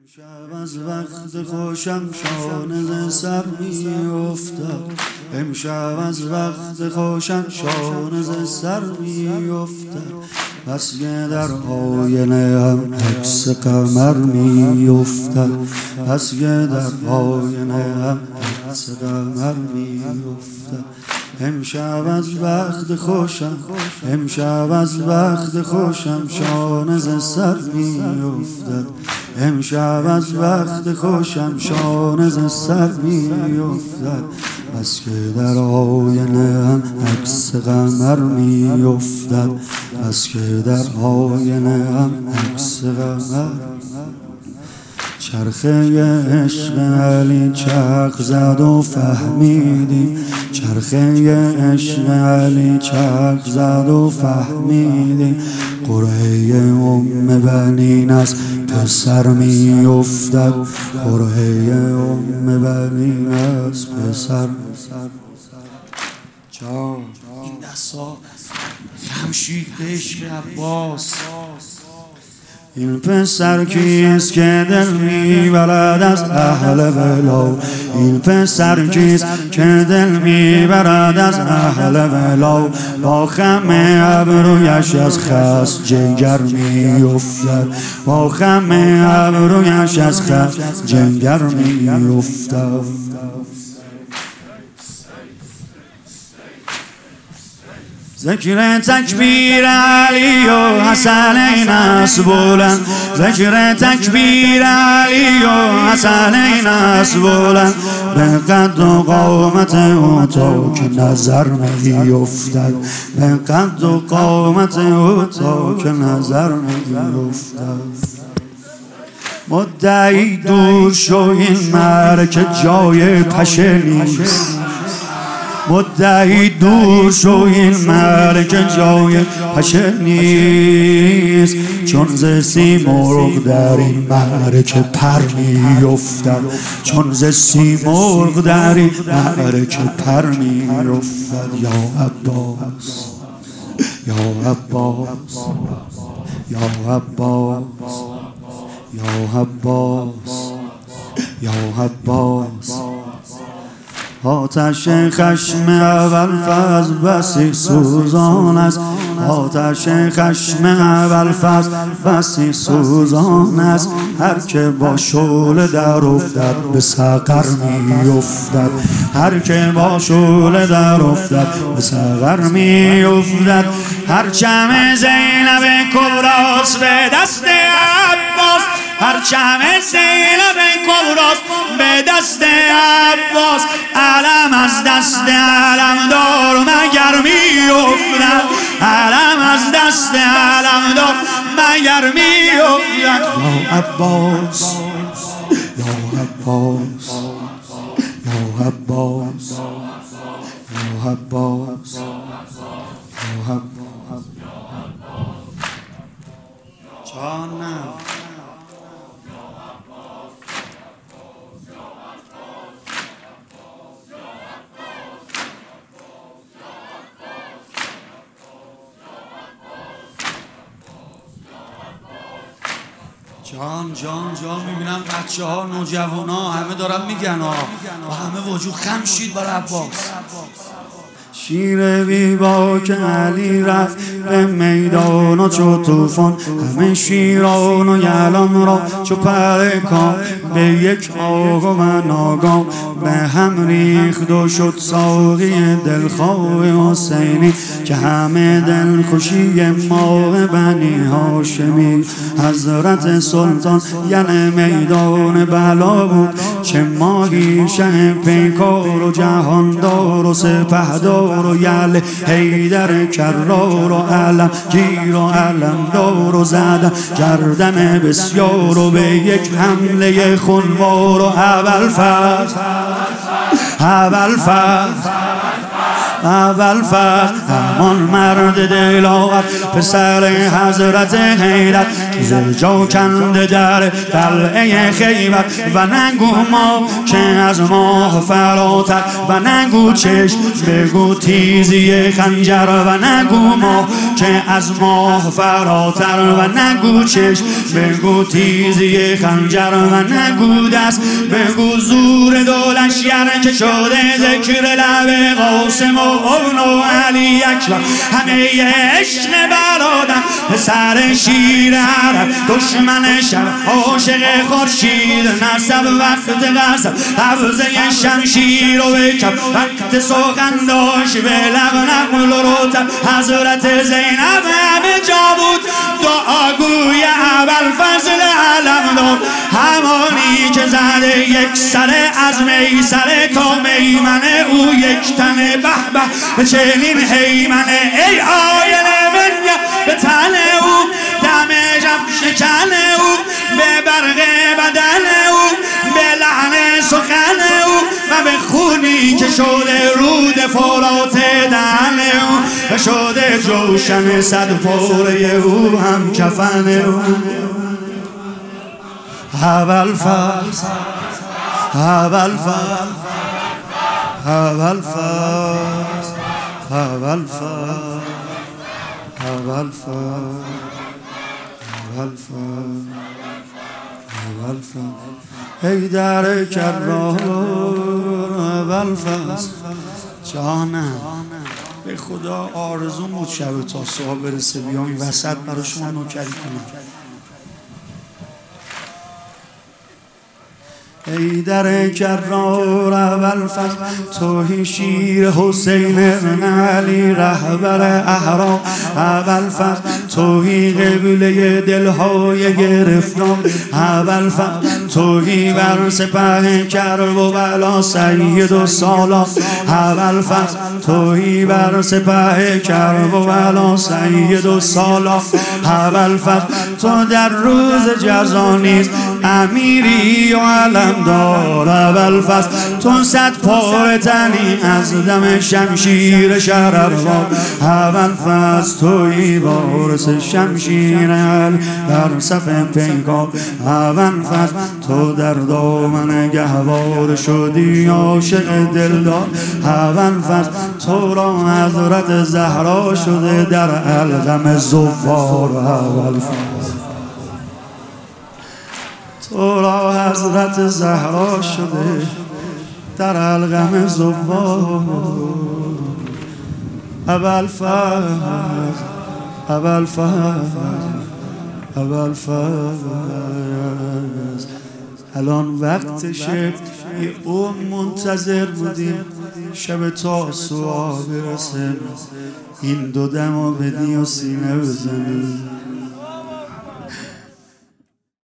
امشب از وقت خوشم شانه ز سر می افتد. امشب از وقت خوشم شانه ز سر می افتد. بس که در آینه هم عکس قمر می افتد. بس که در آینه هم عکس قمر می افتد. امشب از وقت خوشم، امشب از وقت خوشم شانه ز سر می افتد. امشب از وقت خوشم شانه ز سر می افتد. بس که در آینه هم عکس قمر می افتد. بس که در آینه هم عکس قمر. چرخه عشق علی چرخ زد و فهمیدیم. چرخه عشق علی چرخ زد و فهمیدیم. قرعه ام بنین از پسر می افتد. قرعه ام بنین از پسر. جان این دستا خمشید عشق عباس. این پسر کیست که دل میبرد از اهل ولا؟ این پسر کیست که دل میبرد از اهل ولا؟ با خم ابرویش از خس جنگر میافتد. با خم ابرویش از خس جنگر میافتد. ذکر تکبیر علی و حسنین است بلند. ذکر تکبیر علی و حسنین است بلند. به قد و قامت او تا که نظر می افتد. به قد و قامت او تا که نظر می افتد. مدعی دور شو این مرکه جای پشه نیست. مدعی دور شو این مرکه جای پشه نیست. چون ز سیمرغ در این مرکه پر می افتد. چون ز سیمرغ در این مرکه پر می افتد. یا عباس یا عباس یا عباس یا عباس یا عباس. آتش خشم ابوالفضل بسی سوزان است. آتش خشم ابوالفضل بسی سوزان است. هر که با شعله در افتد به سقر می افتد. هر که با شعله در افتد به سقر می افتد. پرچم زینب کبراست به دست عباس. پرچم زینب کبراست به دست عباس. علم از دست علمدار مگر می افتد. علم از دست علمدار مگر می افتد. یا عباس یا عباس یا عباس یا عباس یا عباس. جانم جان میبینم بچه ها نوجوان ها همه دارن میگن ها و همه وجود خم شید برای عباس. شیر بیباک علی رفت به میدان و چو طوفان. همه شیران و یلان را چو پرکان به یک آقا و ناگام به هم ریخت و شد ساقی دلخواه حسینی. که همه دلخوشی ماه بنی هاشمی. حضرت سلطان یعنی میدان بلا بود. چه ماهی شه پیکار و جهاندار و سپهدار و یل حیدر کرار و علم گیر و علم دار و زدن گردن بسیار و به یک حمله خونوار و ابوالفضل اول فصل همان مرد دلاور پسر حضرت حیدر زجا کنده در قلعه خیبر و نگو ما که از ماه فراتر و نگو چشم بگو تیزی خنجر و نگو ما که از ماه فراتر و نگو چشم بگو تیزی خنجر و نگو دست بگو زور دولشگر که شده ذکر لب قاسم و اون و علی اکبر همه عشق برادر پسر شیر عرب دشمن شب عاشق خورشید نسب وقت قصب حفظه شمشیر و بکب وقت سخن داشت به لب نقل و رتب حضرت زینب همه جا بود دعاگوی ابوالفضل علمدار همانی که زده یک سره از میسره تا میمنه او یک تنه به به چنین حیمنه ای آینه منیه به تن او دم جب شکن او به برق بدن او به لحن سخن او و به خونی که شده رود فرات دهن او و شده جوشن صد پاره او هم کفن او اول فصل اول فصل اول فصل اول فصل اول فصل اول فصل اول فصل حیدر کرار اول فصل جانم به خدا آرزون بود شب تا صبح برسه بیام این وسط برای شما نوکری کنم حیدر کرار اول فصل توهی شیر حسین ابن علی رهبر احرام اول فصل توهی قبله دلهای گرفتار اول فصل توهی بر سپه کرب و بلا سید و سالار اول فصل توهی بر سپه کرب و بلا سید و سالار اول فصل تو در روز جزا نیست امیری و علم دار اول فصل تو صد پاره تنی از دم شمشیر شهرآباد اول فصل تویی وارث شمشیر علی در صف پیکار اول فصل تو در دامن گهوار شدی عاشق دلدار اول فصل تو را حضرت زهرا شده در الغم زوار اول فصل تو را حضرت زهرا شده در الغم زوار اول فصل اول فصل اول فصل الان وقتشه یه عمر منتظر بودیم شب تاسوعا برسه این دو دمو بدی و سینه بزنی